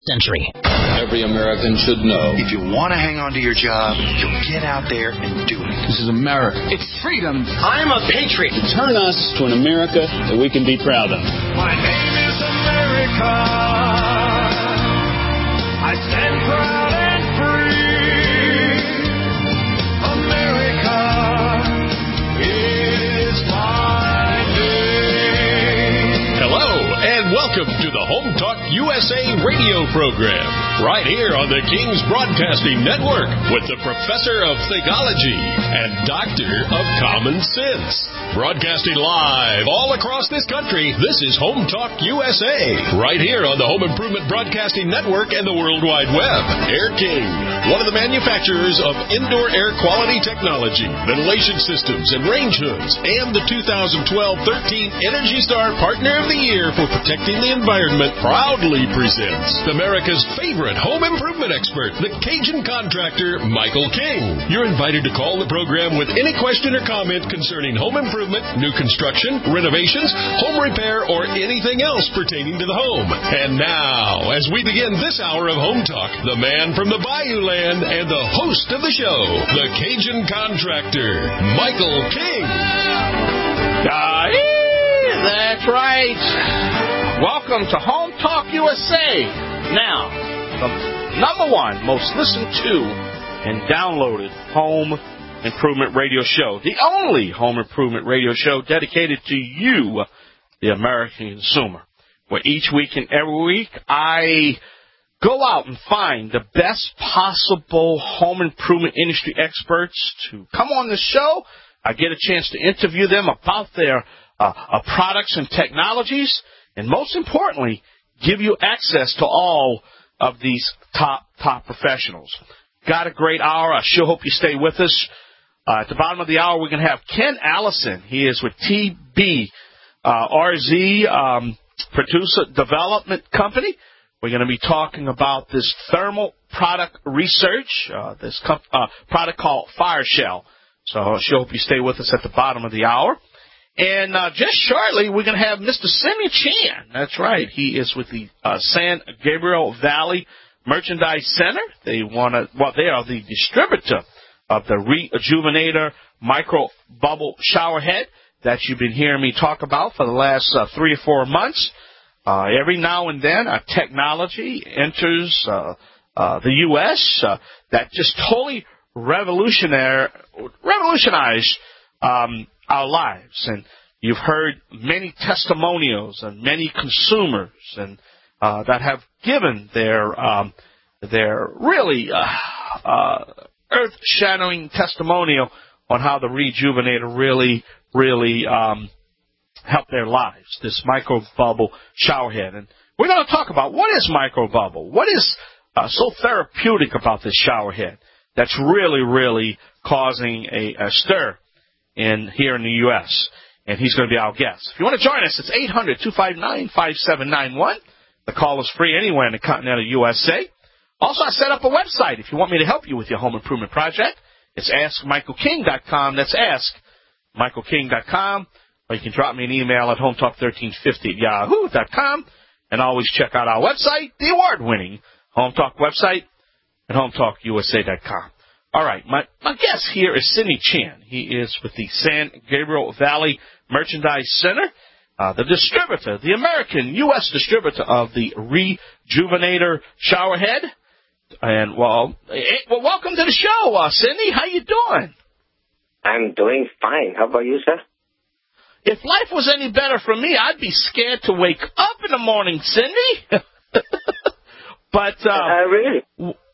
century. Every American should know. If you want to hang on to your job, you'll get out there and do it. This is America. It's freedom. I'm a patriot. Turn us to an America that we can be proud of. My name is America. I stand proud and free. America is my name. Hello, and welcome to the Home Talk USA radio program, right here on the King's Broadcasting Network with the Professor of Theology and Doctor of Common Sense. Broadcasting live all across this country, this is Home Talk USA, right here on the Home Improvement Broadcasting Network and the World Wide Web. Air King, one of the manufacturers of indoor air quality technology, ventilation systems, and range hoods, and the 2012-13 Energy Star Partner of the Year for protecting the environment, proudly presents America's favorite home improvement expert, the Cajun contractor, Michael King. You're invited to call the program with any question or comment concerning home improvement, new construction, renovations, home repair, or anything else pertaining to the home. And now, as we begin this hour of Home Talk, the man from the Bayou Land and the host of the show, the Cajun contractor, Michael King. That's right. Welcome to Home Talk USA. Now, the number one most listened to and downloaded home improvement radio show. The only home improvement radio show dedicated to you, the American consumer. Where each week and every week, I go out and find the best possible home improvement industry experts to come on the show. I get a chance to interview them about their products and technologies, and most importantly, give you access to all of these top professionals. Got a great hour. I sure hope you stay with us. At the bottom of the hour, we're going to have Ken Allison. He is with TBRZ Producer Development Company. We're going to be talking about this thermal product research, this product called FireShell. So I sure hope you stay with us at the bottom of the hour. And just shortly, we're going to have Mr. Sidney Chan. That's right. He is with the San Gabriel Valley Merchandise Center. They are the distributor of the Rejuvenator Micro Bubble Shower Head that you've been hearing me talk about for the last 3 or 4 months. Every now and then, a technology enters the U.S. That just totally revolutionized our lives. And you've heard many testimonials and many consumers and that have given their really earth-shattering testimonial on how the Rejuvenator really helped their lives, this microbubble shower head. And we're going to talk about what is microbubble, what is so therapeutic about this shower head that's really causing a stir here in the U.S., and he's going to be our guest. If you want to join us, it's 800-259-5791. The call is free anywhere in the continental USA. Also, I set up a website if you want me to help you with your home improvement project. It's AskMichaelKing.com. That's AskMichaelKing.com. Or you can drop me an email at HomeTalk1350@yahoo.com. And always check out our website, the award-winning Home Talk website at HomeTalkUSA.com. All right, my guest here is Sidney Chan. He is with the San Gabriel Valley Merchandise Center, the distributor, the American U.S. distributor of the Rejuvenator Shower Head. And, well, welcome to the show, Sidney. How you doing? I'm doing fine. How about you, sir? If life was any better for me, I'd be scared to wake up in the morning, Sidney. But really?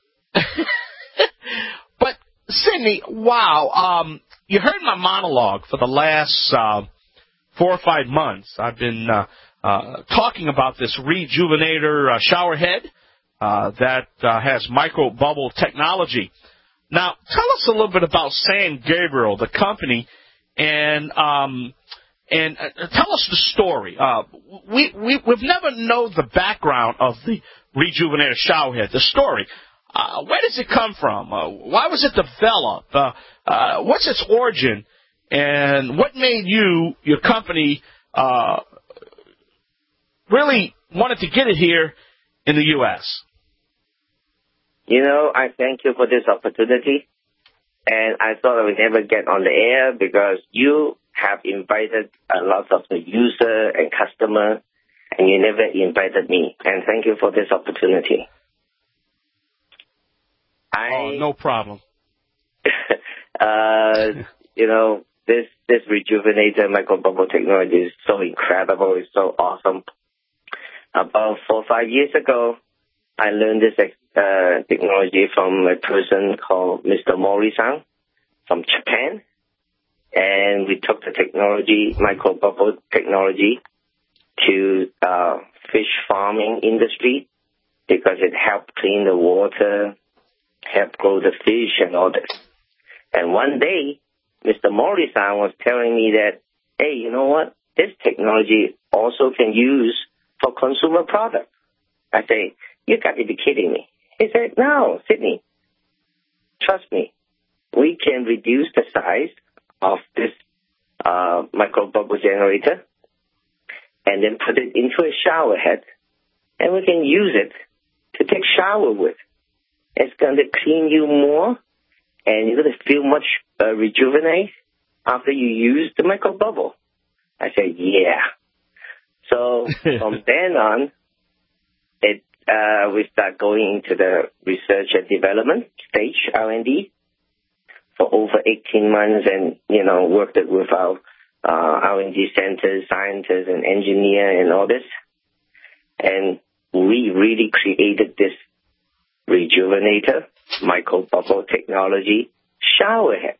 But Sidney, wow! You heard my monologue for the last 4 or 5 months. I've been talking about this Rejuvenator shower head that has micro bubble technology. Now, tell us a little bit about San Gabriel, the company, and tell us the story. We've never known the background of the Rejuvenator shower head, the story. Where does it come from? Why was it developed? What's its origin? And what made your company, really wanted to get it here in the U.S.? I thank you for this opportunity. And I thought I would never get on the air because you have invited a lot of the user and customer, and you never invited me. And thank you for this opportunity. No problem. This rejuvenator microbubble technology is so incredible. It's so awesome. About 4 or 5 years ago, I learned this technology from a person called Mr. Mori-san from Japan. And we took the technology, microbubble technology, to fish farming industry because it helped clean the water, helped grow the fish and all this. And one day, Mr. Mori-san was telling me that, hey, you know what? This technology also can use for consumer products. I say, you got to be kidding me. He said, no, Sidney, trust me. We can reduce the size of this microbubble generator and then put it into a shower head, and we can use it to take shower with. It's going to clean you more, and you're going to feel much rejuvenate after you use the microbubble. I said, yeah. So from then on, we start going into the research and development stage, R&D, for over 18 months, and, worked it with our R&D centers, scientists, and engineers and all this. And we really created this rejuvenator, microbubble technology, shower head.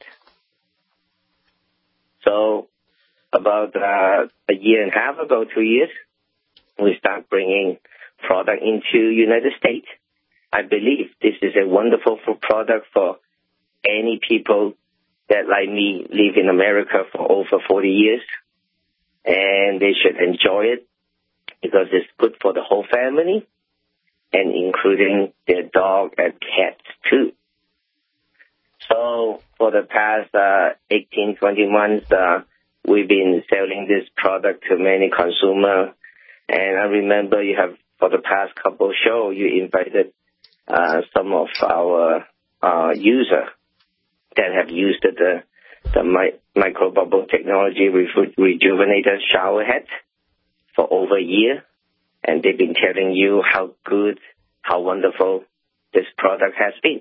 So about a year and a half ago, 2 years, we start bringing product into United States. I believe this is a wonderful product for any people that, like me, live in America for over 40 years. And they should enjoy it because it's good for the whole family and including their dog and cats too. So for the past 18, 20 months, we've been selling this product to many consumers. And I remember for the past couple shows, you invited some of our users that have used the microbubble technology rejuvenator shower head for over a year. And they've been telling you how good, how wonderful this product has been.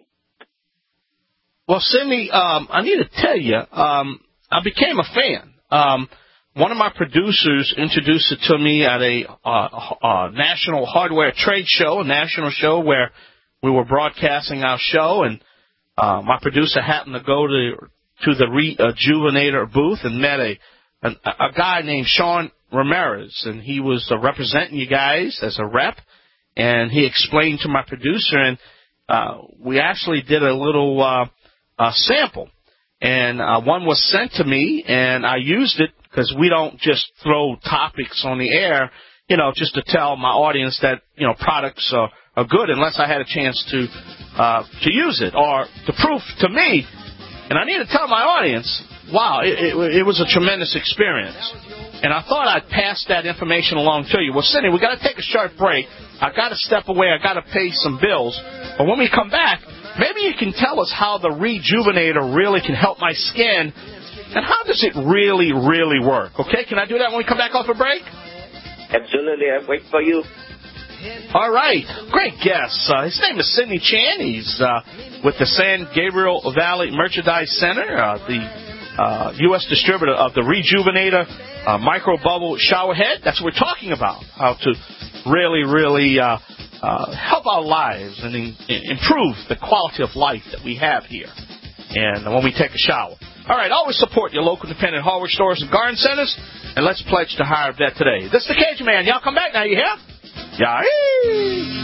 Well, Sidney, I need to tell you, I became a fan. One of my producers introduced it to me at a national hardware trade show, a national show where we were broadcasting our show, and my producer happened to go to the Rejuvenator booth and met a guy named Sean Ramirez, and he was representing you guys as a rep, and he explained to my producer, and we actually did a little sample, and one was sent to me, and I used it because we don't just throw topics on the air, just to tell my audience that, products are good unless I had a chance to use it or to prove to me. And I need to tell my audience, wow, it was a tremendous experience. And I thought I'd pass that information along to you. Well, Sidney, we got to take a short break. I got to step away. I got to pay some bills. But when we come back, maybe you can tell us how the Rejuvenator really can help my skin, and how does it really, really work? Okay, can I do that when we come back off a break? Absolutely. I'll wait for you. All right. Great guest. His name is Sidney Chan. He's with the San Gabriel Valley Merchandise Center, the U.S. distributor of the Rejuvenator microbubble shower head. That's what we're talking about, how to really, really help our lives and improve the quality of life that we have here and when we take a shower. All right, always support your local independent hardware stores and garden centers, and let's pledge to hire a vet today. This is the Cajun Man. Y'all come back now, you hear? Yeah.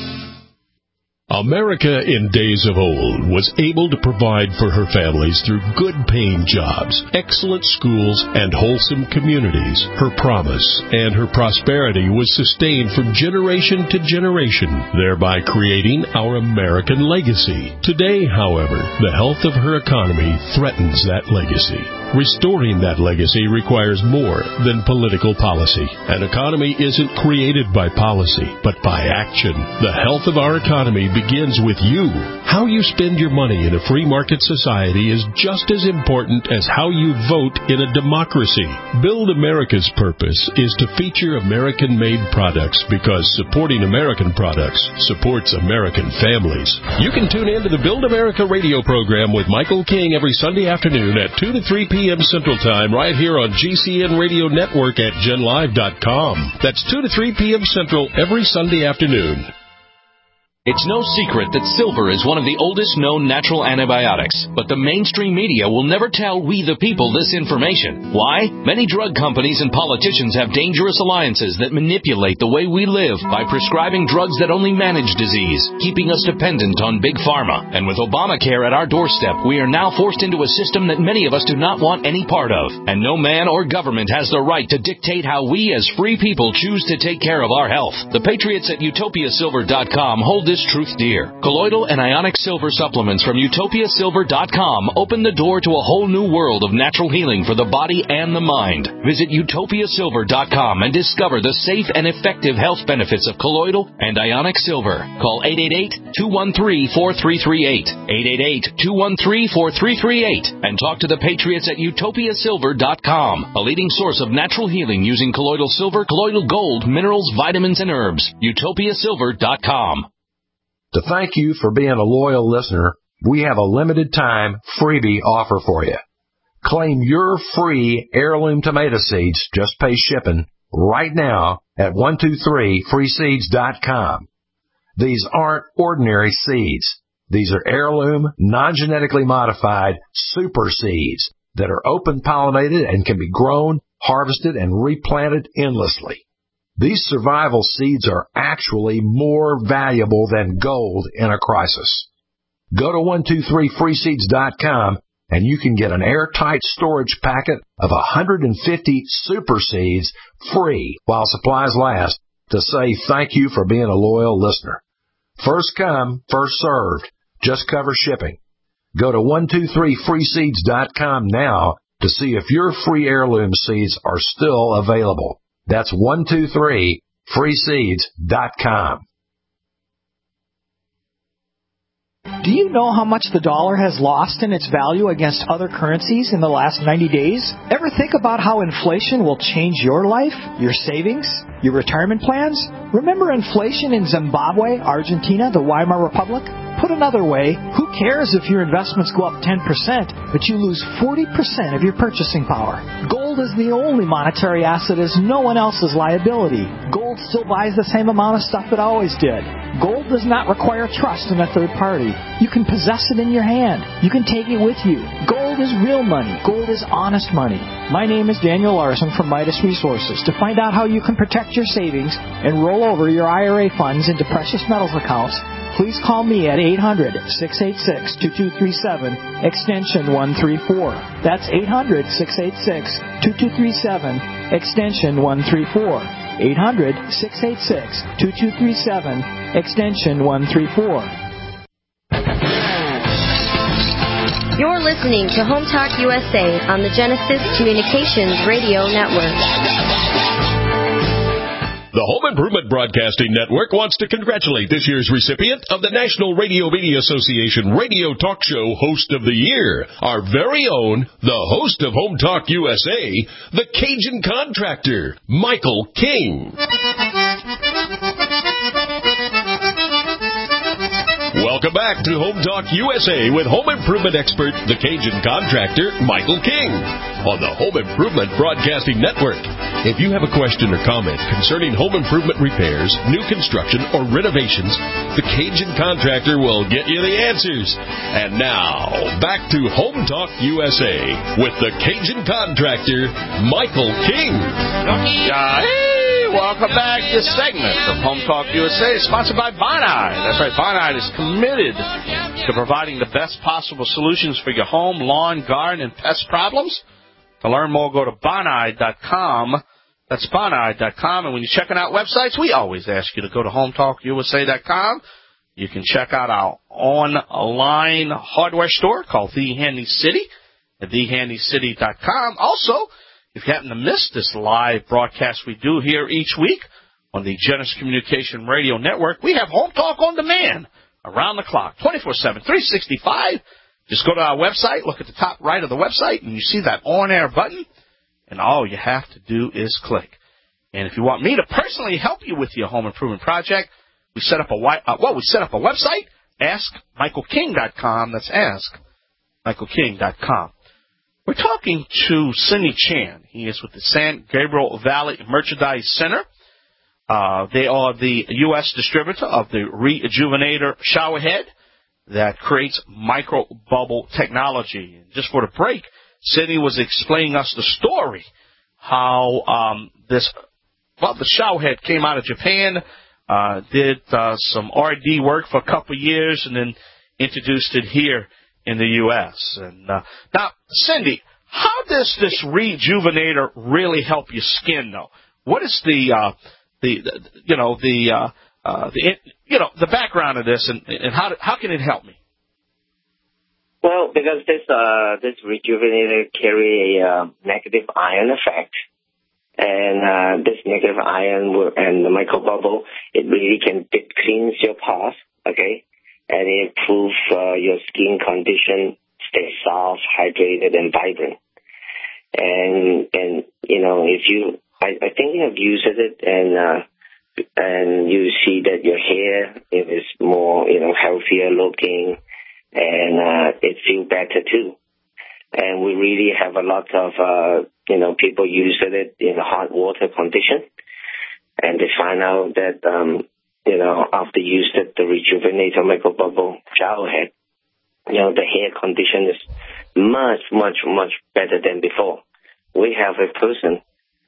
America in days of old was able to provide for her families through good-paying jobs, excellent schools, and wholesome communities. Her promise and her prosperity was sustained from generation to generation, thereby creating our American legacy. Today, however, the health of her economy threatens that legacy. Restoring that legacy requires more than political policy. An economy isn't created by policy, but by action. The health of our economy begins with you. How you spend your money in a free market society is just as important as how you vote in a democracy. Build America's purpose is to feature American-made products because supporting American products supports American families. You can tune in to the Build America radio program with Michael King every Sunday afternoon at 2 to 3 p.m. Central Time right here on GCN Radio Network at GenLive.com. That's 2 to 3 p.m. Central every Sunday afternoon. It's no secret that silver is one of the oldest known natural antibiotics, but the mainstream media will never tell we the people this information. Why? Many drug companies and politicians have dangerous alliances that manipulate the way we live by prescribing drugs that only manage disease, keeping us dependent on big pharma. And with Obamacare at our doorstep, we are now forced into a system that many of us do not want any part of. And no man or government has the right to dictate how we as free people choose to take care of our health. The patriots at utopiasilver.com hold this truth dear. Colloidal and ionic silver supplements from utopiasilver.com open the door to a whole new world of natural healing for the body and the mind. Visit utopiasilver.com and discover the safe and effective health benefits of colloidal and ionic silver. Call 888-213-4338, 888-213-4338, and talk to the patriots at utopiasilver.com, a leading source of natural healing using colloidal silver, colloidal gold, minerals, vitamins, and herbs. utopiasilver.com. To thank you for being a loyal listener, we have a limited time freebie offer for you. Claim your free heirloom tomato seeds, just pay shipping, right now at 123freeseeds.com. These aren't ordinary seeds. These are heirloom, non-genetically modified super seeds that are open pollinated and can be grown, harvested, and replanted endlessly. These survival seeds are actually more valuable than gold in a crisis. Go to 123freeseeds.com and you can get an airtight storage packet of 150 super seeds free while supplies last to say thank you for being a loyal listener. First come, first served. Just cover shipping. Go to 123freeseeds.com now to see if your free heirloom seeds are still available. That's 123freeseeds.com. Do you know how much the dollar has lost in its value against other currencies in the last 90 days? Ever think about how inflation will change your life, your savings, your retirement plans? Remember inflation in Zimbabwe, Argentina, the Weimar Republic? Put another way, who cares if your investments go up 10%, but you lose 40% of your purchasing power? Gold is the only monetary asset as no one else's liability. Gold still buys the same amount of stuff it always did. Gold does not require trust in a third party. You can possess it in your hand. You can take it with you. Gold is real money. Gold is honest money. My name is Daniel Larson from Midas Resources. To find out how you can protect your savings and roll over your IRA funds into precious metals accounts, please call me at 800-686-2237, extension 134. That's 800-686-2237, extension 134. 800-686-2237, extension 134. You're listening to Home Talk USA on the Genesis Communications Radio Network. The Home Improvement Broadcasting Network wants to congratulate this year's recipient of the National Radio Media Association Radio Talk Show Host of the Year, our very own, the host of Home Talk USA, the Cajun Contractor, Michael King. Welcome back to Home Talk USA with home improvement expert, the Cajun Contractor, Michael King, on the Home Improvement Broadcasting Network. If you have a question or comment concerning home improvement repairs, new construction, or renovations, the Cajun Contractor will get you the answers. And now, back to Home Talk USA with the Cajun Contractor, Michael King. Hey, welcome back. This segment of Home Talk USA is sponsored by Bonide. That's right, Bonide is committed to providing the best possible solutions for your home, lawn, garden, and pest problems. To learn more, go to Bonide.com. That's Bonide.com. And when you're checking out websites, we always ask you to go to HomeTalkUSA.com. You can check out our online hardware store called The Handy City. at thehandycity.com. Also, if you happen to miss this live broadcast we do here each week on the Genesis Communication Radio Network, we have Home Talk on Demand around the clock, 24/7, 365. Just go to our website, look at the top right of the website, and you see that on-air button, and all you have to do is click. And if you want me to personally help you with your home improvement project, we set up a website, AskMichaelKing.com. That's AskMichaelKing.com. We're talking to Cindy Chan. He is with the San Gabriel Valley Merchandise Center. They are the U.S. distributor of the Rejuvenator showerhead that creates microbubble technology. And just for the break, Cindy was explaining us the story, how the showerhead came out of Japan, did some R&D work for a couple of years, and then introduced it here in the U.S. And now, Cindy, how does this Rejuvenator really help your skin, though? What is the background of this, and how can it help me? Well, because this Rejuvenator carry a negative ion effect, and this negative ion and the microbubble, it really can deep cleanse your pores, okay, and it improves your skin condition, stay soft, hydrated, and vibrant. And if you, I think you have used it, and you see that your hair is more, healthier looking, and it feels better too. And we really have a lot of, people using it in a hot water condition. And they find out that, after using the Rejuvenator microbubble showerhead, the hair condition is much, much, much better than before. We have a person,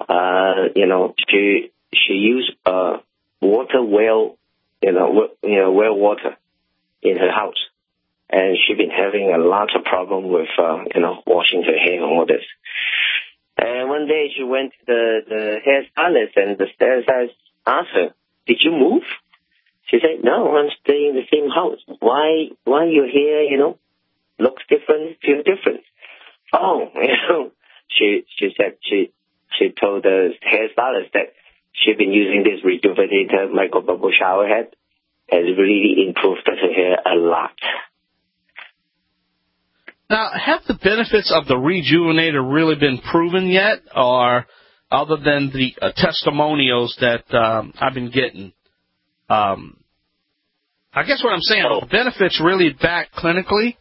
she used well water in her house. And she's been having a lot of problem with, washing her hair and all this. And one day she went to the hairstylist, and the hairstylist asked her, "Did you move?" She said, "No, I'm staying in the same house. Why your hair, looks different, feel different?" Oh, she said she told the hairstylist that she'd been using this Rejuvenator microbubble showerhead, and it really improved her hair a lot. Now, have the benefits of the Rejuvenator really been proven yet, or other than the testimonials that I've been getting? I guess what I'm saying, are the benefits really back clinically?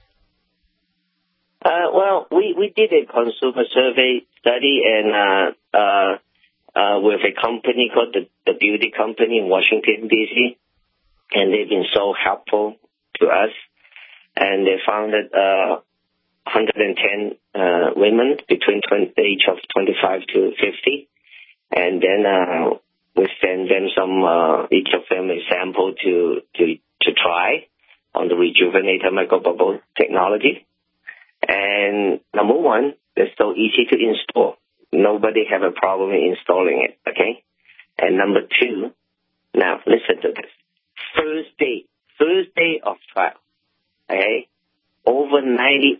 Well, we did a consumer survey study, and with a company called the Beauty Company in Washington, D.C., and they've been so helpful to us. And they found that 110 women between the age of 25 to 50, and then we send them each of them a sample to try on the Rejuvenator microbubble technology. And number one, they're so easy to install. Nobody have a problem in installing it, okay? And number two, now listen to this. First day of trial, okay? Over 96%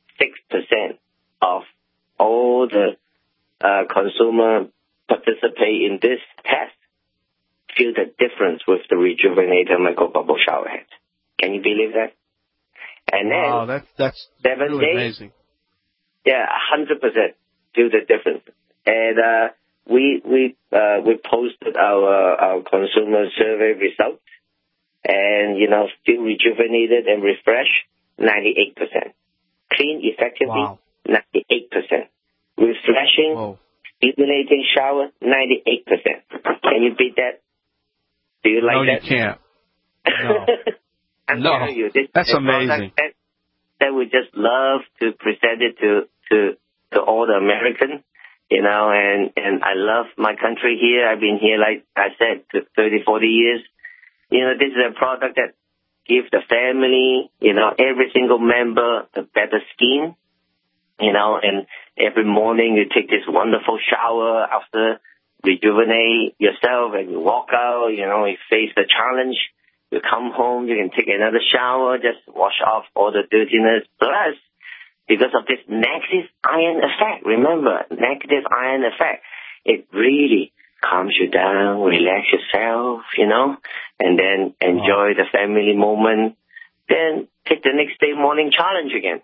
of all the consumer participate in this test feel the difference with the Rejuvenator microbubble showerhead. Can you believe that? And then, wow, that's 7 really days, amazing. Yeah, 100% feel the difference. And we posted our consumer survey results, and feel rejuvenated and refreshed, 98%. Clean effectively, wow. 98%. Refreshing, stimulating shower, 98%. Can you beat that? Do you like that? No, you can't. No. I'm telling you, this that's is a amazing. product that we just love to present it to all the Americans, and I love my country here. I've been here, like I said, 30, 40 years. This is a product that gives the family, every single member a better skin, and every morning you take this wonderful shower after rejuvenate yourself, and you walk out, you face the challenge. You come home, you can take another shower, just wash off all the dirtiness. Plus, because of this negative ion effect. Remember, negative ion effect. It really calms you down, relax yourself, and then enjoy the family moment. Then take the next day morning challenge again.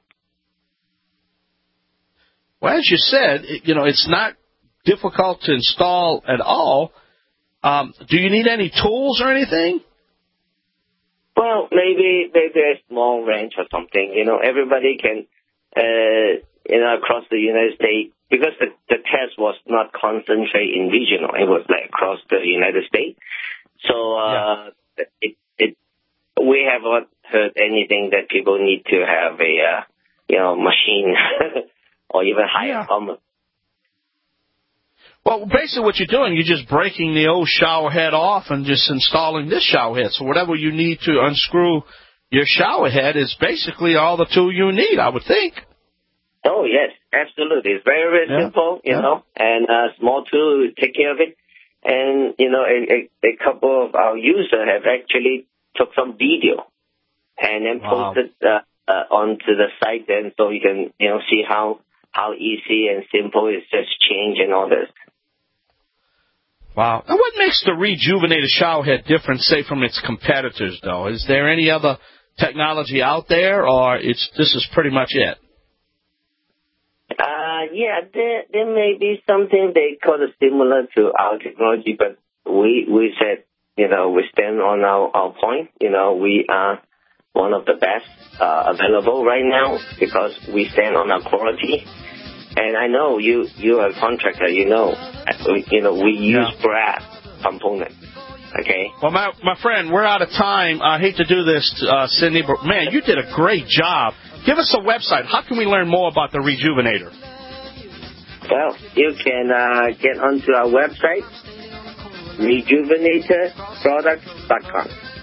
Well, as you said, it's not difficult to install at all. Do you need any tools or anything? Well, maybe a small wrench or something. Everybody can, across the United States, because the test was not concentrated in regional. It was like across the United States. So we haven't heard anything that people need to have a machine or even hire someone. Well, basically what you're doing, you're just breaking the old shower head off and just installing this shower head. So whatever you need to unscrew your shower head is basically all the tool you need, I would think. Oh, yes, absolutely. It's very, very simple, and a small tool to take care of it. And, a couple of our users have actually took some video and then posted onto the site then so you can, see how easy and simple it's just change and all this. Wow. And what makes the Rejuvenator shower head different, say, from its competitors, though? Is there any other technology out there, or this is pretty much it? There may be something they call it similar to our technology, but we said, we stand on our point. We are one of the best available right now because we stand on our quality. And I know you are a contractor, we use brass components. Okay. Well, my friend, we're out of time. I hate to do this, Sidney, but man, you did a great job. Give us a website. How can we learn more about the Rejuvenator? Well, you can get onto our website, rejuvenatorproducts.com.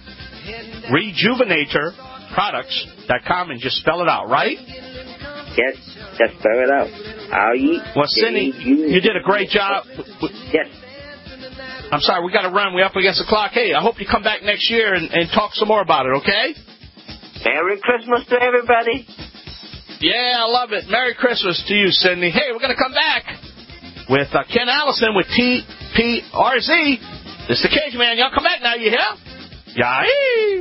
Rejuvenatorproducts.com, and just spell it out, right? Yes, just spell it out. Well, Sidney, you did a great job. Yes. I'm sorry, we got to run. We're up against the clock. Hey, I hope you come back next year and talk some more about it, okay? Merry Christmas to everybody. Yeah, I love it. Merry Christmas to you, Sidney. Hey, we're going to come back with Ken Allison with TPRZ. This is the Cage Man. Y'all come back now, you hear? Yahee!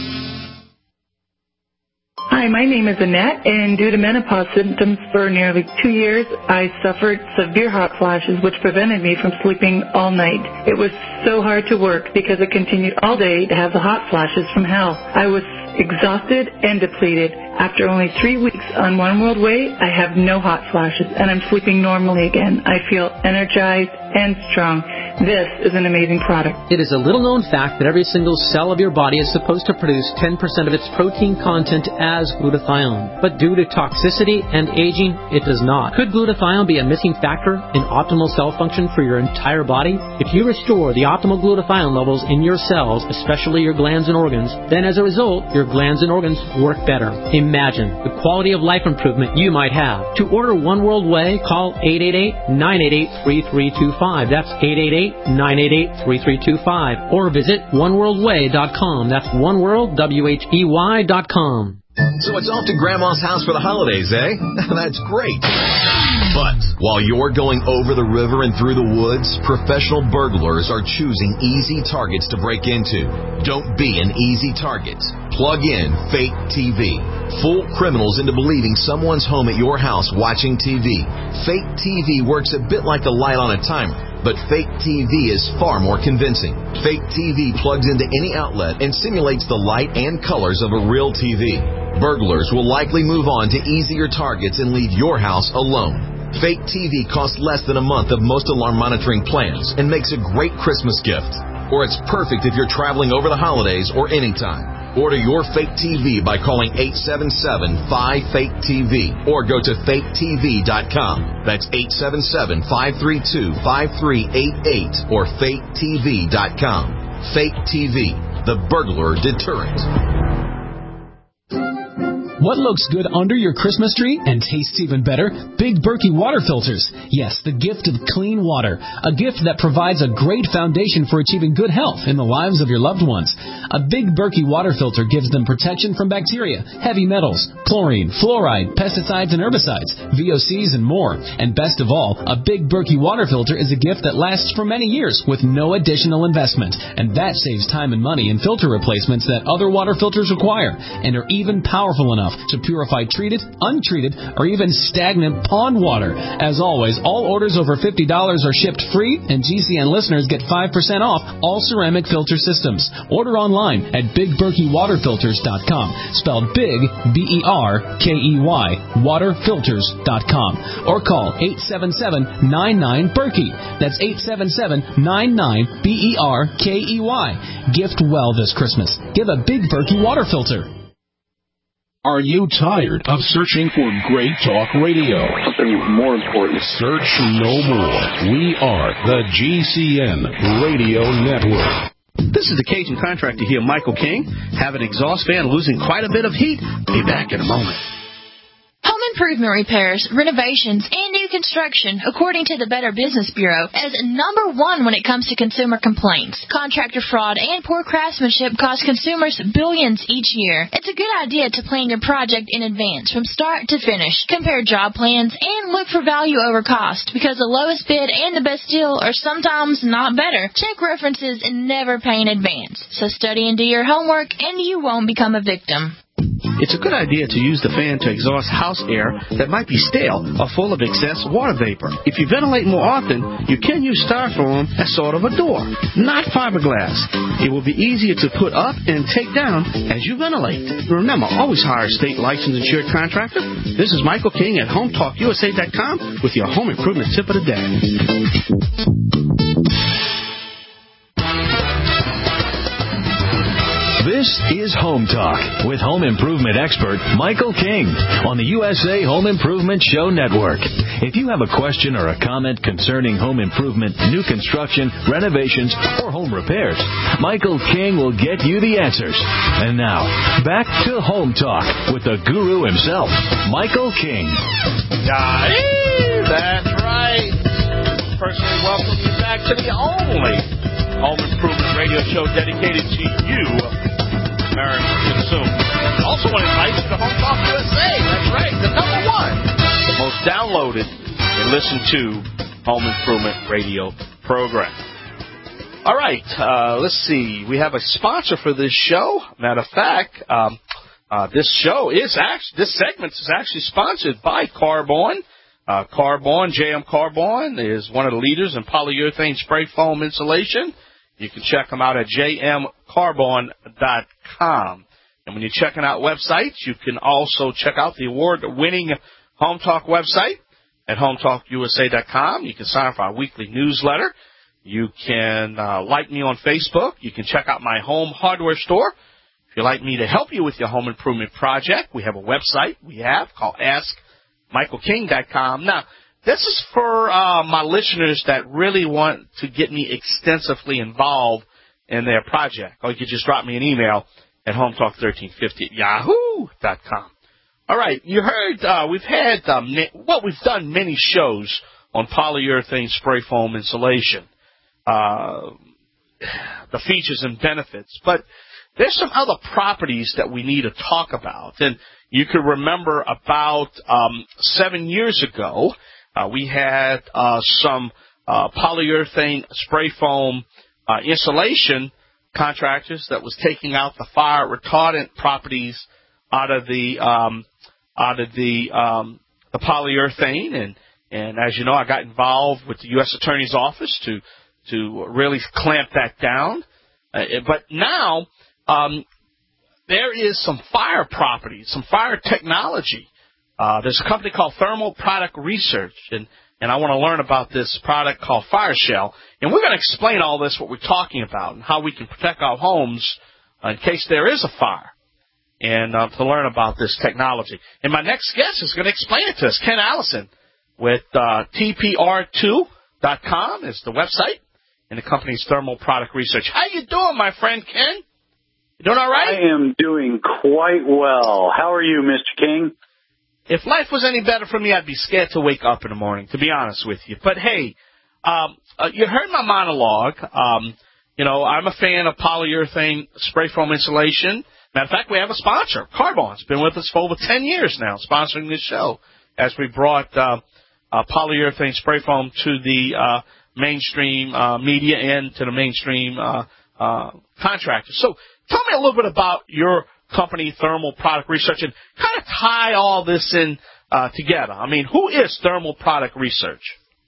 Hi, my name is Annette, and due to menopause symptoms for nearly 2 years, I suffered severe hot flashes, which prevented me from sleeping all night. It was so hard to work because it continued all day to have the hot flashes from hell. I was exhausted and depleted. After only 3 weeks on One World Way, I have no hot flashes, and I'm sleeping normally again. I feel energized and strong. This is an amazing product. It is a little-known fact that every single cell of your body is supposed to produce 10% of its protein content as glutathione. But due to toxicity and aging, it does not. Could glutathione be a missing factor in optimal cell function for your entire body? If you restore the optimal glutathione levels in your cells, especially your glands and organs, then as a result, your glands and organs work better. Imagine the quality of life improvement you might have. To order One World Way, call 888-988-3325. That's 888-988-3325. Or visit oneworldway.com. That's oneworldwhey.com. So it's off to Grandma's house for the holidays, eh? That's great. But while you're going over the river and through the woods, professional burglars are choosing easy targets to break into. Don't be an easy target. Plug in Fake TV. Fool criminals into believing someone's home at your house watching TV. Fake TV works a bit like a light on a timer, but Fake TV is far more convincing. Fake TV plugs into any outlet and simulates the light and colors of a real TV. Burglars will likely move on to easier targets and leave your house alone. Fake TV costs less than a month of most alarm monitoring plans and makes a great Christmas gift. Or it's perfect if you're traveling over the holidays or anytime. Order your Fake TV by calling 877-5FAKE-TV or go to faketv.com. That's 877-532-5388 or faketv.com. Fake TV, the burglar deterrent. What looks good under your Christmas tree and tastes even better? Big Berkey water filters. Yes, the gift of clean water. A gift that provides a great foundation for achieving good health in the lives of your loved ones. A Big Berkey water filter gives them protection from bacteria, heavy metals, chlorine, fluoride, pesticides and herbicides, VOCs and more. And best of all, a Big Berkey water filter is a gift that lasts for many years with no additional investment. And that saves time and money in filter replacements that other water filters require and are even powerful enough to purify treated, untreated, or even stagnant pond water. As always, all orders over $50 are shipped free, and GCN listeners get 5% off all ceramic filter systems. Order online at BigBerkeyWaterFilters.com, spelled Big, B-E-R-K-E-Y, waterfilters.com, or call 877-99-BERKEY. That's 877-99-BERKEY. Gift well this Christmas. Give a Big Berkey water filter. Are you tired of searching for great talk radio? Something more important. Search no more. We are the GCN Radio Network. This is the Cajun contractor here, Michael King. Have an exhaust fan losing quite a bit of heat? Be back in a moment. Home improvement repairs, renovations, and new construction, according to the Better Business Bureau, is number one when it comes to consumer complaints. Contractor fraud and poor craftsmanship cost consumers billions each year. It's a good idea to plan your project in advance from start to finish. Compare job plans and look for value over cost, because the lowest bid and the best deal are sometimes not better. Check references and never pay in advance. So study and do your homework, and you won't become a victim. It's a good idea to use the fan to exhaust house air that might be stale or full of excess water vapor. If you ventilate more often, you can use styrofoam as sort of a door, not fiberglass. It will be easier to put up and take down as you ventilate. Remember, always hire a state licensed insured contractor. This is Michael King at HomeTalkUSA.com with your home improvement tip of the day. This is Home Talk with home improvement expert Michael King on the USA Home Improvement Show Network. If you have a question or a comment concerning home improvement, new construction, renovations, or home repairs, Michael King will get you the answers. And now, back to Home Talk with the guru himself, Michael King. That's right. Personally welcome you back to the only home improvement radio show dedicated to you, American consumer. I also want to invite you to Home Talk USA. That's right, the number one, the most downloaded and listened to home improvement radio program. All right, let's see. We have a sponsor for this show. Matter of fact, this segment is actually sponsored by Carbon. Carbon, JM Carbon, is one of the leaders in polyurethane spray foam insulation. You can check them out at jmcarbon.com. And when you're checking out websites, you can also check out the award-winning Home Talk website at hometalkusa.com. You can sign up for our weekly newsletter. You can like me on Facebook. You can check out my home hardware store. If you'd like me to help you with your home improvement project, we have a website called AskMichaelKing.com. Now, this is for my listeners that really want to get me extensively involved in their project. Or you can just drop me an email at hometalk1350@yahoo.com. All right, you heard we've done many shows on polyurethane spray foam insulation, the features and benefits. But there's some other properties that we need to talk about. And you can remember about 7 years ago, we had some polyurethane spray foam insulation contractors that was taking out the fire retardant properties out of the polyurethane, and as you know, I got involved with the U.S. Attorney's Office to really clamp that down. But now there is some fire properties, some fire technology. There's a company called Thermal Product Research, and I want to learn about this product called Fire Shell. And we're going to explain all this, what we're talking about, and how we can protect our homes in case there is a fire, and to learn about this technology. And my next guest is going to explain it to us, Ken Allison, with TPR2.com is the website, and the company's Thermal Product Research. How you doing, my friend Ken? You doing all right? I am doing quite well. How are you, Mr. King? If life was any better for me, I'd be scared to wake up in the morning, to be honest with you. But, hey, you heard my monologue. I'm a fan of polyurethane spray foam insulation. Matter of fact, we have a sponsor, Carbon. It's been with us for over 10 years now, sponsoring this show, as we brought polyurethane spray foam to the mainstream media and to the mainstream contractors. So tell me a little bit about your company, Thermal Product Research, and kind of tie all this in together. I mean, who is Thermal Product Research?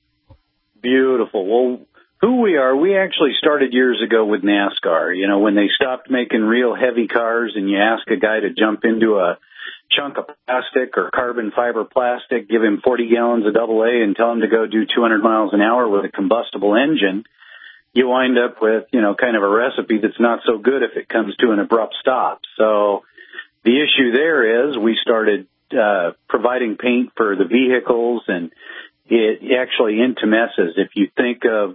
Beautiful. Well, who we are, we actually started years ago with NASCAR. You know, when they stopped making real heavy cars and you ask a guy to jump into a chunk of plastic or carbon fiber plastic, give him 40 gallons of AA and tell him to go do 200 miles an hour with a combustible engine, you wind up with, kind of a recipe that's not so good if it comes to an abrupt stop. So the issue there is we started providing paint for the vehicles, and it actually intumesces. If you think of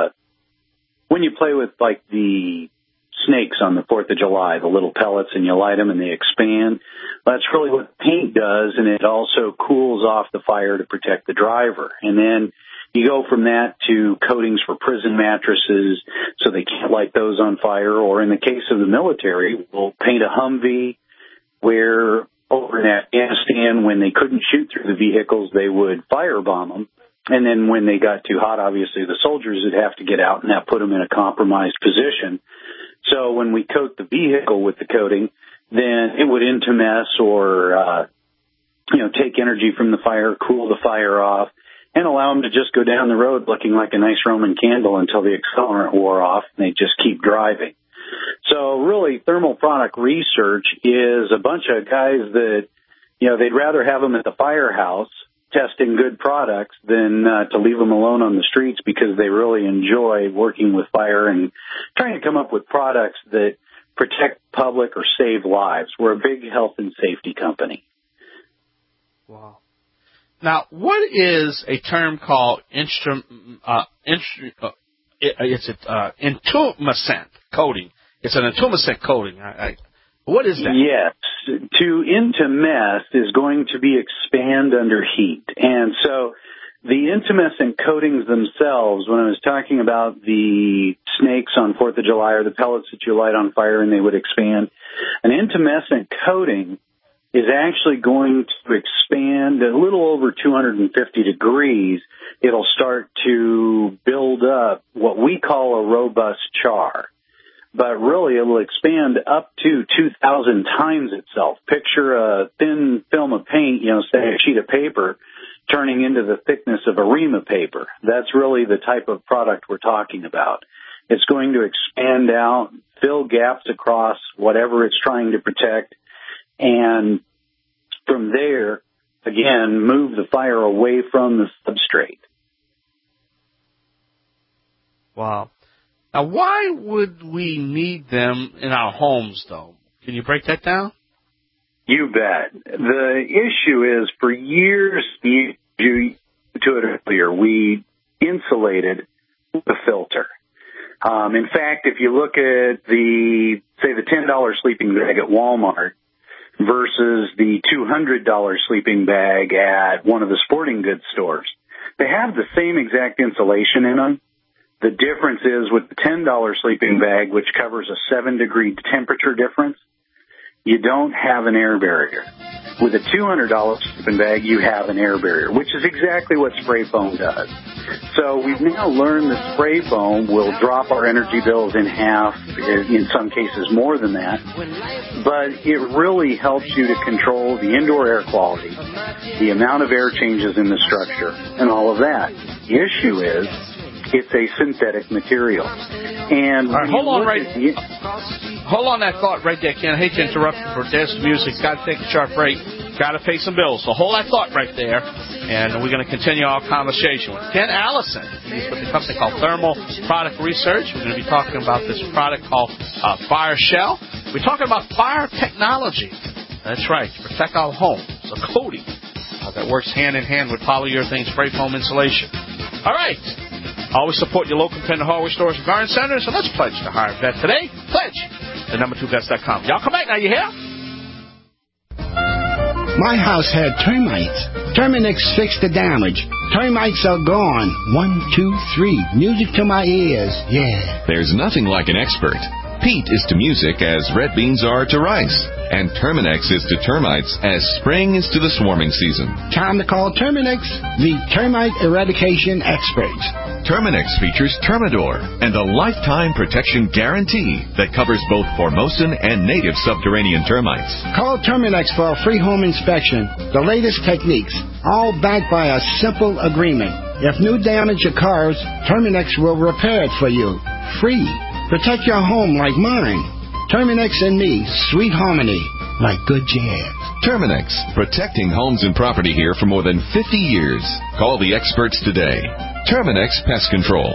when you play with, like, the snakes on the 4th of July, the little pellets, and you light them and they expand, that's really what paint does, and it also cools off the fire to protect the driver. And then you go from that to coatings for prison mattresses so they can't light those on fire. Or in the case of the military, we'll paint a Humvee where over in Afghanistan, when they couldn't shoot through the vehicles, they would firebomb them. And then when they got too hot, obviously the soldiers would have to get out, and that put them in a compromised position. So when we coat the vehicle with the coating, then it would intumesce or, take energy from the fire, cool the fire off, and allow them to just go down the road looking like a nice Roman candle until the accelerant wore off, and they just keep driving. So really, Thermal Product Research is a bunch of guys that, they'd rather have them at the firehouse testing good products than to leave them alone on the streets, because they really enjoy working with fire and trying to come up with products that protect public or save lives. We're a big health and safety company. Wow. Now, what is a term called intumescent coating? It's an intumescent coating. What is that? Yes. To intumesce is going to be expand under heat. And so the intumescent coatings themselves, when I was talking about the snakes on 4th of July or the pellets that you light on fire and they would expand, an intumescent coating is actually going to expand a little over 250 degrees. It'll start to build up what we call a robust char. But really, it will expand up to 2,000 times itself. Picture a thin film of paint, say a sheet of paper, turning into the thickness of a ream of paper. That's really the type of product we're talking about. It's going to expand out, fill gaps across whatever it's trying to protect, and from there, again, move the fire away from the substrate. Wow. Now, why would we need them in our homes, though? Can you break that down? You bet. The issue is, for years, you to it earlier, we insulated the filter. In fact, if you look at the $10 sleeping bag at Walmart versus the $200 sleeping bag at one of the sporting goods stores, they have the same exact insulation in them. The difference is, with the $10 sleeping bag, which covers a 7-degree temperature difference, you don't have an air barrier. With a $200 sleeping bag, you have an air barrier, which is exactly what spray foam does. So we've now learned that spray foam will drop our energy bills in half, in some cases more than that. But it really helps you to control the indoor air quality, the amount of air changes in the structure, and all of that. The issue is, it's a synthetic material. And all right, hold on that thought right there, Ken. I hate to interrupt you for dance music. Got to take a sharp break. Got to pay some bills. So hold that thought right there, and we're going to continue our conversation with Ken Allison. He's with a company called Thermal Product Research. We're going to be talking about this product called Fire Shell. We're talking about fire technology. That's right, to protect our homes. A coating that works hand in hand with polyurethane spray foam insulation. All right. Always support your local independent hardware stores and garden centers, and let's pledge to hire a vet today. Pledge the number2guts.com. Y'all come back now, you hear? My house had termites. Terminix fixed the damage. Termites are gone. 1, 2, 3. Music to my ears. Yeah. There's nothing like an expert. Peat is to music as red beans are to rice. And Terminix is to termites as spring is to the swarming season. Time to call Terminix, the termite eradication experts. Terminix features Termidor and a lifetime protection guarantee that covers both Formosan and native subterranean termites. Call Terminix for a free home inspection. The latest techniques, all backed by a simple agreement. If new damage occurs, Terminix will repair it for you. Free. Protect your home like mine. Terminix and me, sweet harmony, like good jazz. Terminix, protecting homes and property here for more than 50 years. Call the experts today. Terminix Pest Control,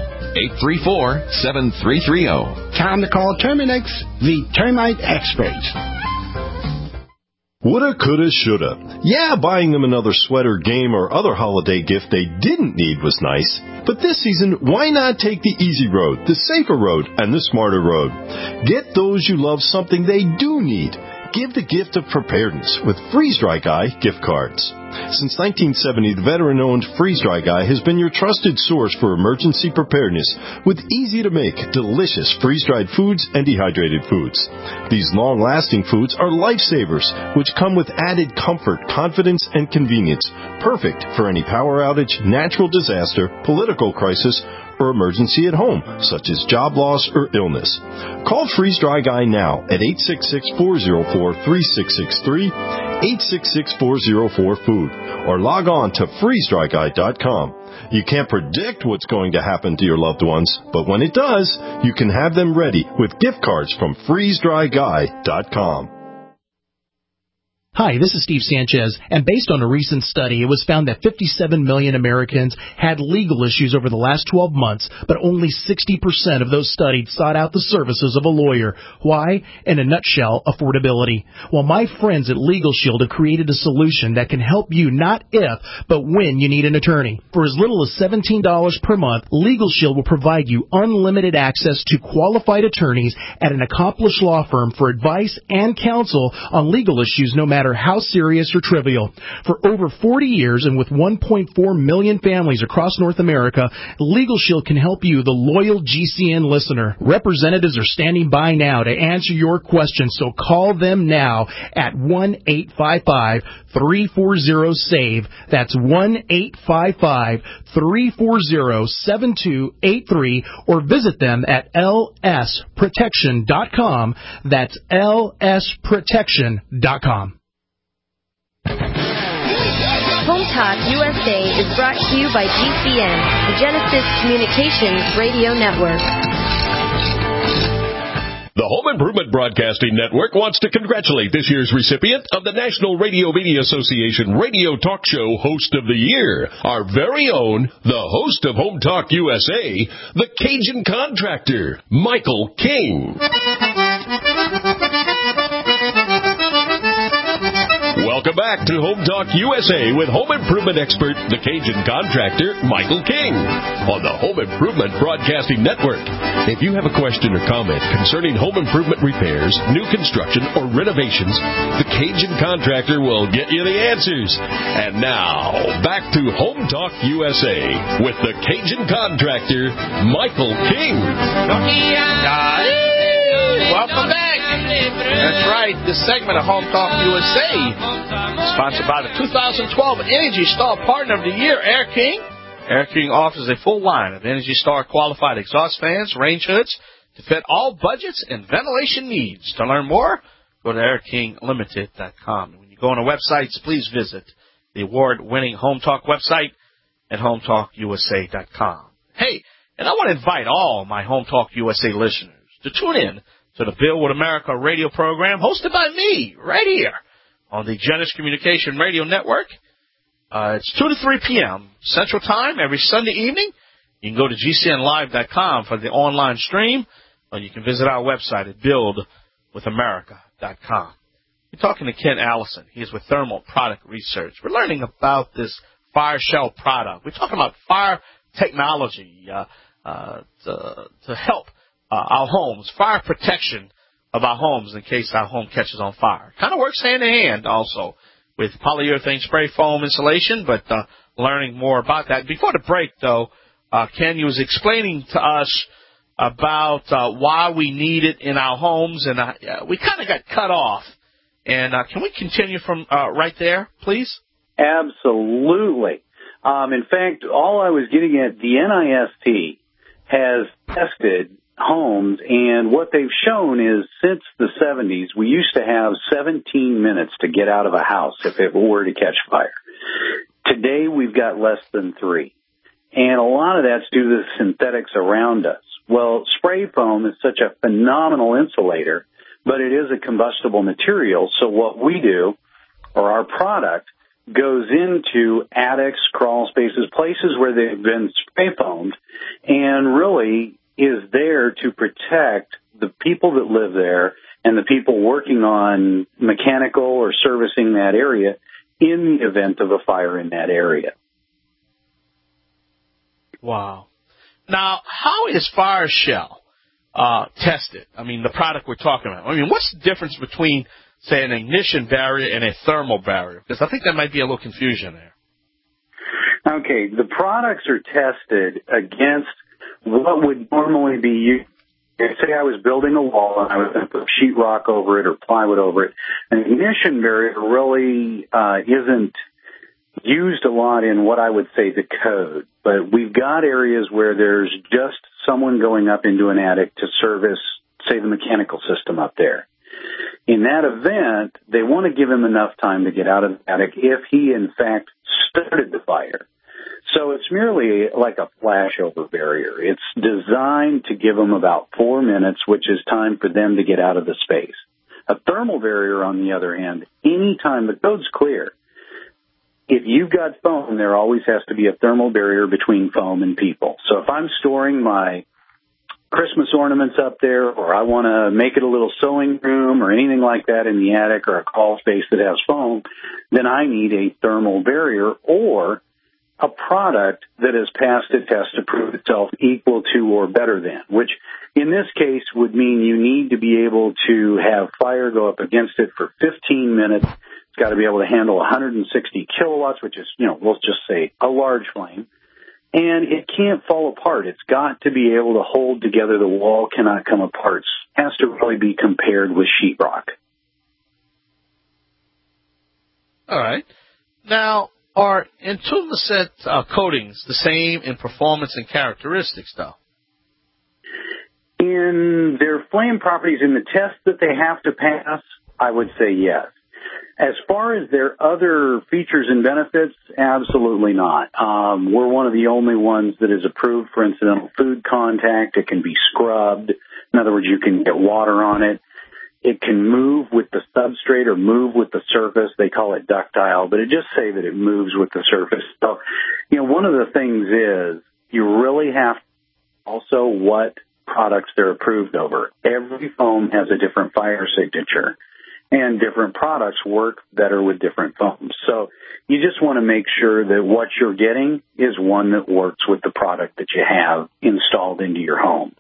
834-7330. Time to call Terminix, the termite experts. Woulda, coulda, shoulda. Yeah, buying them another sweater, game, or other holiday gift they didn't need was nice. But this season, why not take the easy road, the safer road, and the smarter road? Get those you love something they do need. Give the gift of preparedness with Freeze-Dry Guy gift cards. Since 1970, the veteran-owned Freeze-Dry Guy has been your trusted source for emergency preparedness with easy-to-make, delicious freeze-dried foods and dehydrated foods. These long-lasting foods are lifesavers, which come with added comfort, confidence, and convenience, perfect for any power outage, natural disaster, political crisis, or emergency at home, such as job loss or illness. Call Freeze-Dry Guy now at 866-404-3663, 866-404-FOOD, or log on to freezedryguy.com. You can't predict what's going to happen to your loved ones, but when it does, you can have them ready with gift cards from freezedryguy.com. Hi, this is Steve Sanchez, and based on a recent study, it was found that 57 million Americans had legal issues over the last 12 months, but only 60% of those studied sought out the services of a lawyer. Why? In a nutshell, affordability. Well, my friends at Legal Shield have created a solution that can help you not if, but when you need an attorney. For as little as $17 per month, Legal Shield will provide you unlimited access to qualified attorneys at an accomplished law firm for advice and counsel on legal issues no matter how serious or trivial. For over 40 years and with 1.4 million families across North America, Legal Shield can help you, the loyal GCN listener. Representatives are standing by now to answer your questions, so call them now at 1-855-340-SAVE. That's 1-855-340-7283, or visit them at lsprotection.com. That's lsprotection.com. Home Talk USA is brought to you by GCN, the Genesis Communications Radio Network. The Home Improvement Broadcasting Network wants to congratulate this year's recipient of the National Radio Media Association Radio Talk Show Host of the Year, our very own, the host of Home Talk USA, the Cajun Contractor, Michael King. Welcome back to Home Talk USA with home improvement expert, the Cajun Contractor, Michael King, on the Home Improvement Broadcasting Network. If you have a question or comment concerning home improvement repairs, new construction, or renovations, the Cajun Contractor will get you the answers. And now, back to Home Talk USA with the Cajun Contractor, Michael King. Welcome back. That's right. This segment of Home Talk USA, sponsored by the 2012 Energy Star Partner of the Year, Air King. Air King offers a full line of Energy Star qualified exhaust fans, range hoods to fit all budgets and ventilation needs. To learn more, go to airkinglimited.com. When you go on our websites, please visit the award-winning Home Talk website at hometalkusa.com. Hey, and I want to invite all my Home Talk USA listeners to tune in to the Build with America radio program hosted by me right here on the Genesis Communication Radio Network. It's 2 to 3 p.m. Central Time every Sunday evening. You can go to GCNlive.com for the online stream, or you can visit our website at buildwithamerica.com. We're talking to Ken Allison. He is with Thermal Product Research. We're learning about this fire shell product. We're talking about fire technology to help our homes, fire protection of our homes in case our home catches on fire. Kind of works hand in hand also with polyurethane spray foam insulation, but learning more about that. Before the break, though, Ken, you was explaining to us about why we need it in our homes, and we kind of got cut off. And can we continue from right there, please? Absolutely. In fact, all I was getting at, the NIST has tested homes, and what they've shown is since the 70s, we used to have 17 minutes to get out of a house if it were to catch fire. Today, we've got less than 3. And a lot of that's due to the synthetics around us. Well, spray foam is such a phenomenal insulator, but it is a combustible material. So what we do, or our product, goes into attics, crawl spaces, places where they've been spray foamed, and really is there to protect the people that live there and the people working on mechanical or servicing that area in the event of a fire in that area. Wow. Now, how is Fire Shell tested? I mean, the product we're talking about. I mean, what's the difference between, say, an ignition barrier and a thermal barrier? Because I think there might be a little confusion there. Okay, the products are tested against what would normally be used. Say I was building a wall and I was going to put sheetrock over it or plywood over it. An ignition barrier really isn't used a lot in what I would say the code. But we've got areas where there's just someone going up into an attic to service, say, the mechanical system up there. In that event, they want to give him enough time to get out of the attic if he, in fact, started the fire. So it's merely like a flashover barrier. It's designed to give them about 4 minutes, which is time for them to get out of the space. A thermal barrier, on the other hand, any time the code's clear, if you've got foam, there always has to be a thermal barrier between foam and people. So if I'm storing my Christmas ornaments up there, or I want to make it a little sewing room or anything like that in the attic or a crawl space that has foam, then I need a thermal barrier or a product that has passed a test to prove itself equal to or better than, which in this case would mean you need to be able to have fire go up against it for 15 minutes. It's got to be able to handle 160 kilowatts, which is, we'll just say a large flame. And it can't fall apart. It's got to be able to hold together. The wall cannot come apart. It has to really be compared with sheetrock. All right. Now, are Intumescent coatings the same in performance and characteristics, though? In their flame properties, in the test that they have to pass, I would say yes. As far as their other features and benefits, absolutely not. We're one of the only ones that is approved for incidental food contact. It can be scrubbed. In other words, you can get water on it. It can move with the substrate or move with the surface. They call it ductile, but it just say that it moves with the surface. So, one of the things is you really have also what products they're approved over. Every foam has a different fire signature, and different products work better with different foams. So you just want to make sure that what you're getting is one that works with the product that you have installed into your home.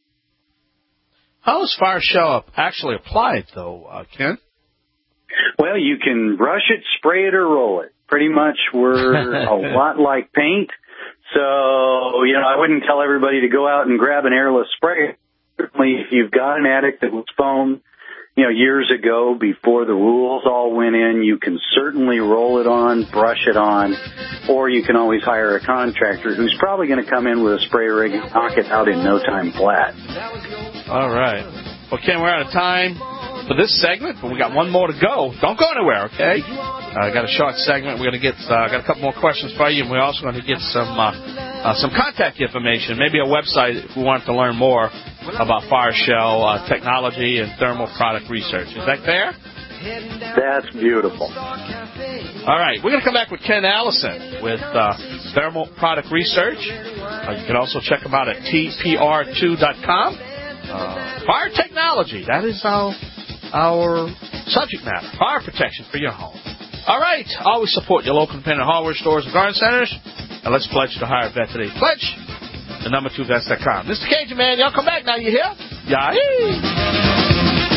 How is Fire Shell actually applied, though, Ken? Well, you can brush it, spray it, or roll it. Pretty much we're a lot like paint. So, I wouldn't tell everybody to go out and grab an airless sprayer. Certainly, if you've got an attic that was foamed, years ago before the rules all went in, you can certainly roll it on, brush it on, or you can always hire a contractor who's probably going to come in with a spray rig and knock it out in no time flat. All right. Well, Ken, we're out of time for this segment, but we got one more to go. Don't go anywhere, okay? I got a short segment. We're going to get got a couple more questions for you, and we're also going to get some contact information, maybe a website if we want to learn more about Fire Shell technology and thermal product research. Is that fair? That's beautiful. All right. We're going to come back with Ken Allison with thermal product research. You can also check them out at tpr2.com. Fire technology. That is our subject matter. Fire protection for your home. All right. Always support your local independent hardware stores and garden centers. And let's pledge to hire a vet today. Pledge the number 2vets.com. Mr. Cajun Man, y'all come back now. You hear? Yahee!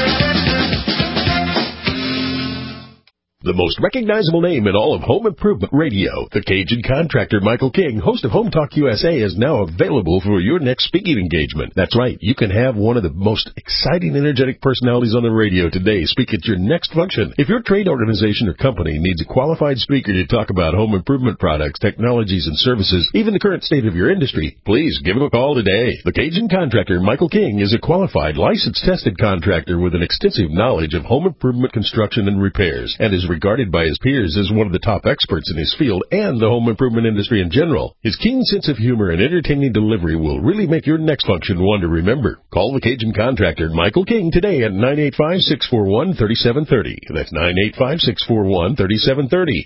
The most recognizable name in all of home improvement radio, the Cajun contractor Michael King, host of Home Talk USA, is now available for your next speaking engagement. That's right, you can have one of the most exciting, energetic personalities on the radio today speak at your next function. If your trade organization or company needs a qualified speaker to talk about home improvement products, technologies, and services, even the current state of your industry, please give him a call today. The Cajun contractor Michael King is a qualified, licensed, tested contractor with an extensive knowledge of home improvement construction and repairs, and is regarded by his peers as one of the top experts in his field and the home improvement industry in general. His keen sense of humor and entertaining delivery will really make your next function one to remember. Call the Cajun contractor Michael King today at 985-641-3730. That's 985-641-3730.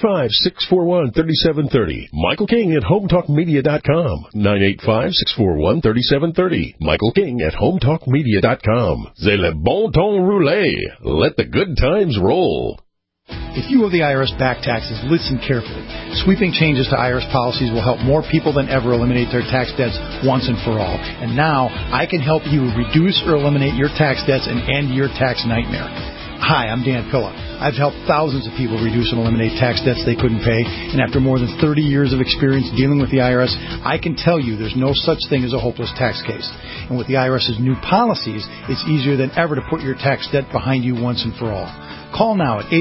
985-641-3730. Michael King at HomeTalkMedia.com. 985-641-3730. Michael King at HomeTalkMedia.com. C'est le bon ton roulé. Let the good times roll. If you owe the IRS back taxes, listen carefully. Sweeping changes to IRS policies will help more people than ever eliminate their tax debts once and for all. And now, I can help you reduce or eliminate your tax debts and end your tax nightmare. Hi, I'm Dan Pilla. I've helped thousands of people reduce and eliminate tax debts they couldn't pay, and after more than 30 years of experience dealing with the IRS, I can tell you there's no such thing as a hopeless tax case. And with the IRS's new policies, it's easier than ever to put your tax debt behind you once and for all. Call now at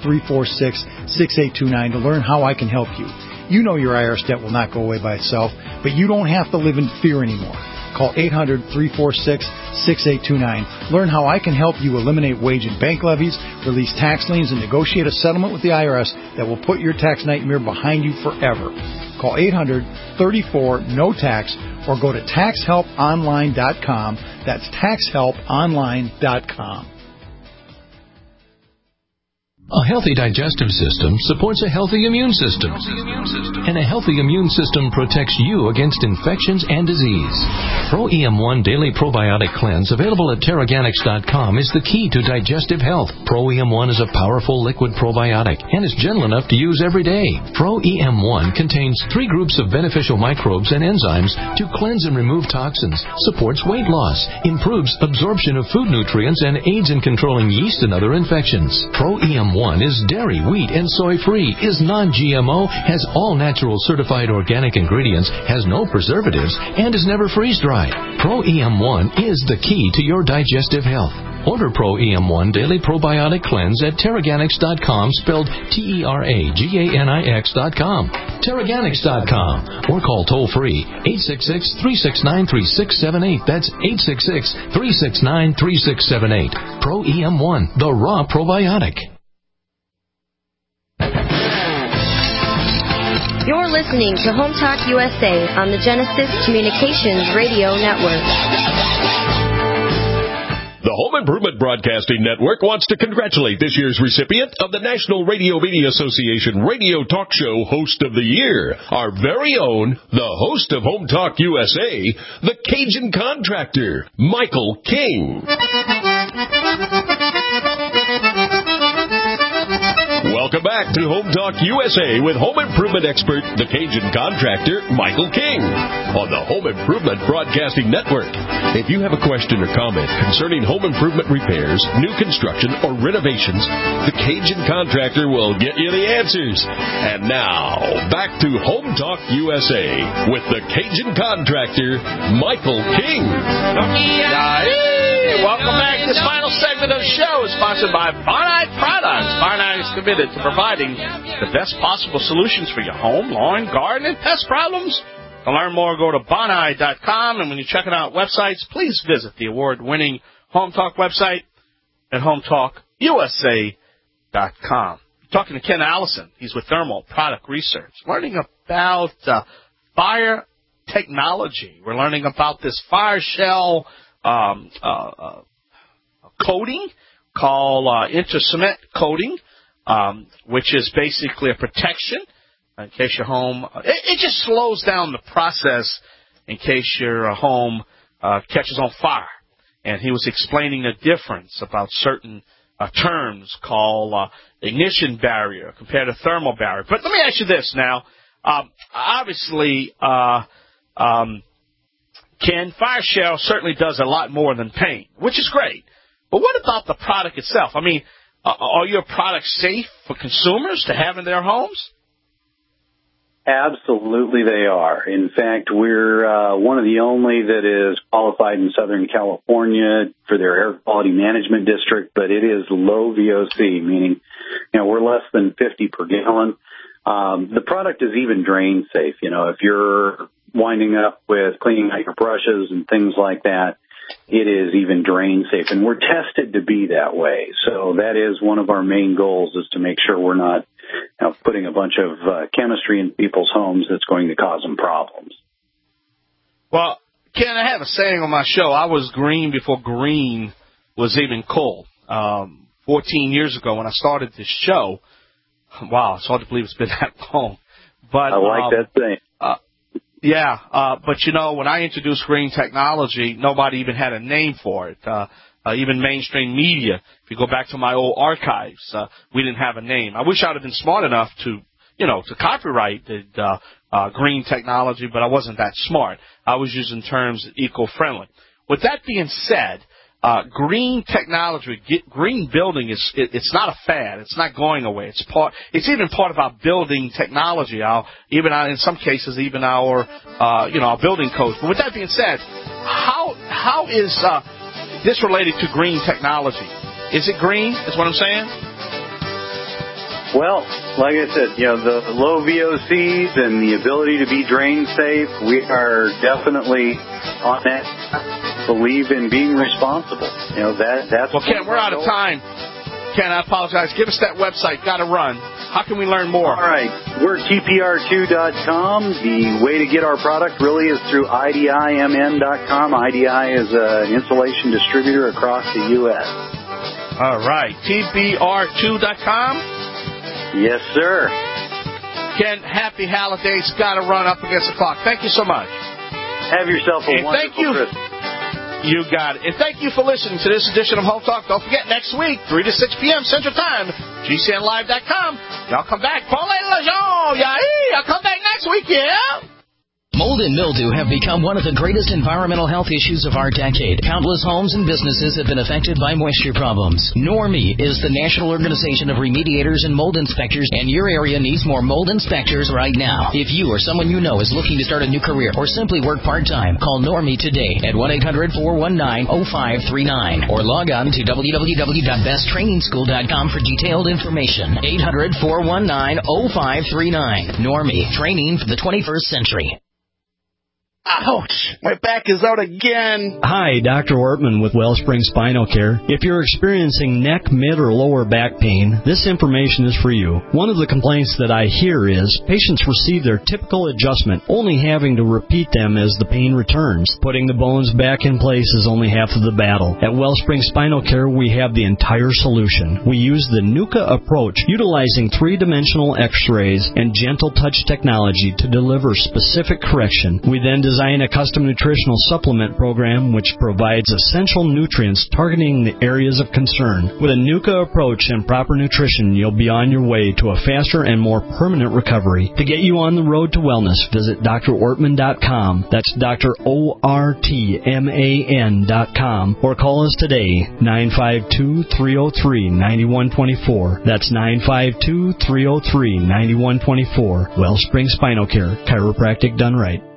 800-346-6829 to learn how I can help you. You know your IRS debt will not go away by itself, but you don't have to live in fear anymore. Call 800-346-6829. Learn how I can help you eliminate wage and bank levies, release tax liens, and negotiate a settlement with the IRS that will put your tax nightmare behind you forever. Call 800-34-NO-TAX or go to TaxHelpOnline.com. That's TaxHelpOnline.com. A healthy digestive system supports a healthy immune system. And a healthy immune system protects you against infections and disease. Pro EM1 Daily Probiotic Cleanse, available at Teraganix.com, is the key to digestive health. Pro EM1 is a powerful liquid probiotic and is gentle enough to use every day. Pro EM1 contains 3 groups of beneficial microbes and enzymes to cleanse and remove toxins, supports weight loss, improves absorption of food nutrients, and aids in controlling yeast and other infections. Pro EM1 is dairy, wheat, and soy-free, is non-GMO, has all natural certified organic ingredients, has no preservatives, and is never freeze-dried. Pro EM1 is the key to your digestive health. Order Pro EM1 Daily Probiotic Cleanse at Teraganix.com, spelled Teraganix.com. Teraganix.com, or call toll-free 866-369-3678. That's 866-369-3678. Pro EM1, the raw probiotic. You're listening to Home Talk USA on the Genesis Communications Radio Network. The Home Improvement Broadcasting Network wants to congratulate this year's recipient of the National Radio Media Association Radio Talk Show Host of the Year, our very own, the host of Home Talk USA, the Cajun contractor, Michael King. Welcome back to Home Talk USA with home improvement expert, the Cajun contractor, Michael King, on the Home Improvement Broadcasting Network. If you have a question or comment concerning home improvement repairs, new construction, or renovations, the Cajun contractor will get you the answers. And now, back to Home Talk USA with the Cajun contractor, Michael King. Hey, welcome back. This final segment of the show is sponsored by Barnite Products. Barnite is committed to providing the best possible solutions for your home, lawn, garden, and pest problems. To learn more, go to Barnite.com, and when you're checking out websites, please visit the award-winning Home Talk website at HomeTalkUSA.com. Talking to Ken Allison. He's with Thermal Product Research, learning about fire technology. We're learning about this fire shell coating called inter-cement coating, which is basically a protection in case your home, it just slows down the process in case your home catches on fire. And he was explaining the difference about certain terms called ignition barrier compared to thermal barrier. But let me ask you this now. Obviously, Ken, fire shell certainly does a lot more than paint, which is great. But what about the product itself? I mean, are your products safe for consumers to have in their homes? Absolutely they are. In fact, we're one of the only that is qualified in Southern California for their air quality management district, but it is low VOC, meaning we're less than 50 per gallon. The product is even drain safe. If you're winding up with cleaning out your brushes and things like that, it is even drain safe. And we're tested to be that way. So that is one of our main goals, is to make sure we're not putting a bunch of chemistry in people's homes that's going to cause them problems. Well, Ken, I have a saying on my show, I was green before green was even cool. 14 years ago when I started this show, wow, it's hard to believe it's been that long. But I like that saying. But when I introduced green technology, nobody even had a name for it. Even mainstream media, if you go back to my old archives, we didn't have a name. I wish I would have been smart enough to copyright the green technology, but I wasn't that smart. I was using terms eco-friendly. With that being said, green technology, green building it's not a fad. It's not going away. It's even part of our building technology. In some cases, even our building codes. But with that being said, how is this related to green technology? Is it green? Is what I'm saying? Well, like I said, the low VOCs and the ability to be drain safe, we are definitely on that. Believe in being responsible. That's. Well, Ken, we're out of time. Ken, I apologize. Give us that website. Got to run. How can we learn more? All right. We're TPR2.com. The way to get our product really is through IDIMN.com. IDI is an insulation distributor across the U.S. All right. TPR2.com? Yes, sir. Ken, happy holidays. Got to run up against the clock. Thank you so much. Have yourself a wonderful Christmas. You got it. And thank you for listening to this edition of Home Talk. Don't forget, next week, 3 to 6 p.m. Central Time, GCNlive.com. Y'all come back. Paul and LeJean. Y'all come back next week, yeah? Mold and mildew have become one of the greatest environmental health issues of our decade. Countless homes and businesses have been affected by moisture problems. NORMI is the National Organization of Remediators and Mold Inspectors, and your area needs more mold inspectors right now. If you or someone you know is looking to start a new career or simply work part-time, call NORMI today at 1-800-419-0539 or log on to www.besttrainingschool.com for detailed information. 800-419-0539. NORMI, training for the 21st century. Ouch! My back is out again. Hi, Dr. Ortman with Wellspring Spinal Care. If you're experiencing neck, mid, or lower back pain, this information is for you. One of the complaints that I hear is patients receive their typical adjustment, only having to repeat them as the pain returns. Putting the bones back in place is only half of the battle. At Wellspring Spinal Care, we have the entire solution. We use the NUCA approach, utilizing three-dimensional x-rays and gentle touch technology to deliver specific correction. We then design a custom nutritional supplement program which provides essential nutrients targeting the areas of concern. With a NUCA approach and proper nutrition, you'll be on your way to a faster and more permanent recovery. To get you on the road to wellness, visit drortman.com. That's drortman.com, or call us today, 952-303-9124. That's 952-303-9124. Wellspring Spinal Care, chiropractic done right.